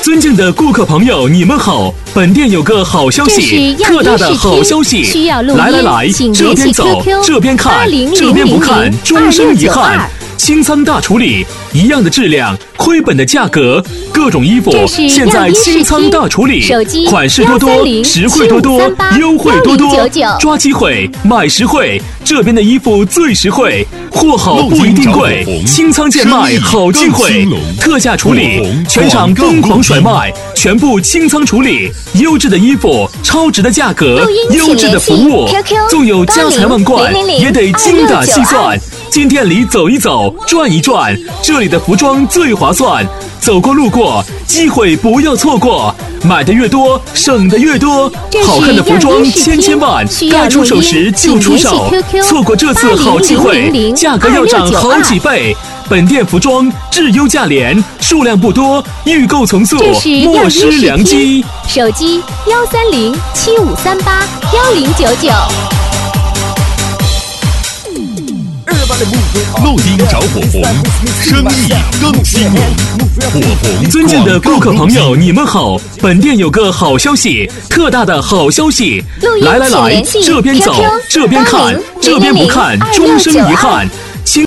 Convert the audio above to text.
尊敬的顾客朋友，你们好！本店有个好消息，特大的好消息！来，这边走，这边看，这边不看，终生遗憾。清仓大处理，一样的质量，亏本的价格，各种衣服现在清仓大处理，款式多多，实惠多多，优惠多多，抓机会，买实惠。这边的衣服最实惠，货好不一定贵，清仓贱卖好机会，特价处理，全场疯狂甩卖，全部清仓处理，优质的衣服，超值的价格，优质的服务，纵有家财万贯，也得精打细算。进店里走一走，转一转，这里的服装最划算。走过路过，机会不要错过，买的越多，省的越多。好看的服装千万，该出手时就出手，错过这次好机会，价格要涨好几倍。本店服装质优价廉，数量不多，预购从速，莫失良机。 手机13075381099。 路丁找火红，生意更兴隆。火红， 尊敬的顾客朋友，你们好！本店有个好消息，特大的好消息！来，这边走，这边看，这边不看，终生遗憾。